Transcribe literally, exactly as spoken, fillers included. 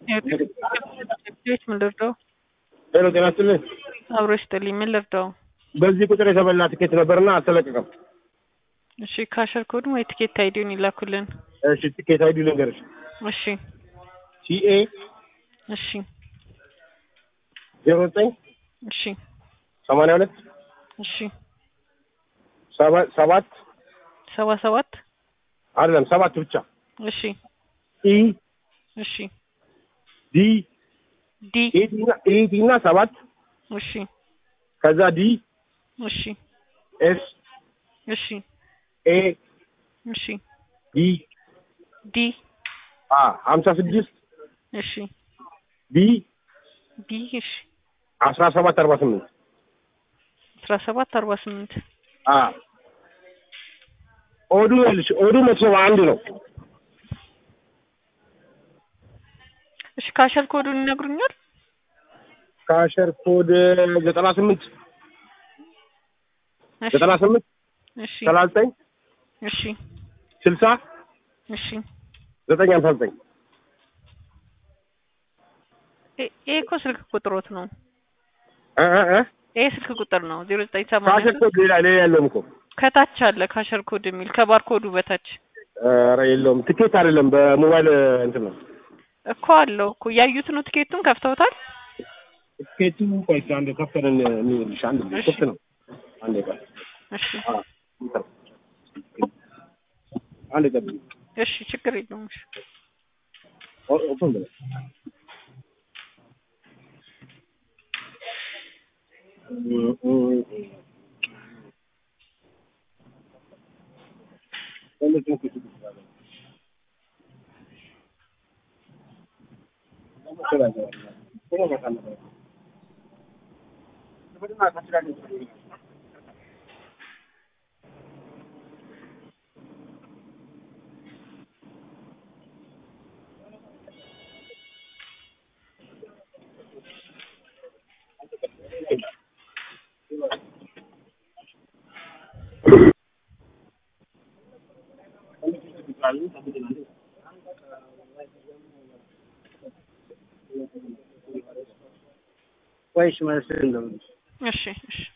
ቤት ምን ልርዳው? ሄሎ ጤና ይስጥልኝ። አብሮ ይስጥልኝ። ምን ልርዳው? በዚህ ቁጥር የተበላ ትኬት ነበርና አልተለቀቀም። እሺ ካሸር ኮድ ወይ ትኬት አይዲውን ይላኩልን። እሺ ትኬት አይዲ ልንገርሽ። እሺ ሲኤ እሺ ዜሮ ዘጠኝ እሺ ሰማንያ ሁለት እሺ ሰባት ሰባት ሰባ ሰባት አይደለም ሰባት ብቻ። እሺ ኢ እሺ ዲ ዲ ኢዲና ኢዲና ሰባት እሺ ከዛ ዲ እሺ ኤስ እሺ ኤ እሺ ዲ ዲ አ ሃምሳ ስድስት እሺ ቢ ቢ እሺ አስራ ሰባት አርባ ስምንት አስራ ሰባት አርባ ስምንት አ ኦዱ ልጅ ኦዱ መቶ አንድ ነው። እሺ ካሸር ኮዱን ይነግሩኛል? ካሸር ኮድ ዘጠና ስምንት እሺ ዘጠና ስምንት እሺ ሰላሳ ዘጠኝ እሺ ስልሳ እሺ ዘጠኝ ሃምሳ ዘጠኝ ኤ እኮ ስልክ ቁጥሮት ነው። እ እ እ ኤ ስልክ ቁጥር ነው ዜሮ ዘጠኝ ሰማንያ ካሸር ኮድ ሌላ ሌላ የለውም እኮ ከታች አለ ካሸር ኮድ የሚል ከባር ኮዱ በታች። ኧረ የለውም። ትኬት አይደለም በሞባይል እንትን ነው እኮ አለው እኮ ያዩት ነው። ትኬቱን ከፍተውታል? ትኬቱ ቆይ አንድ ከፍተን እንይልሽ አንድ ክፍት ነው። አንድ ቀን እሺ አ አንድ ቀን እሺ ችግር የለውም። እሺ ኦፕን በለ ወይስ ማለት ነው? እሺ እሺ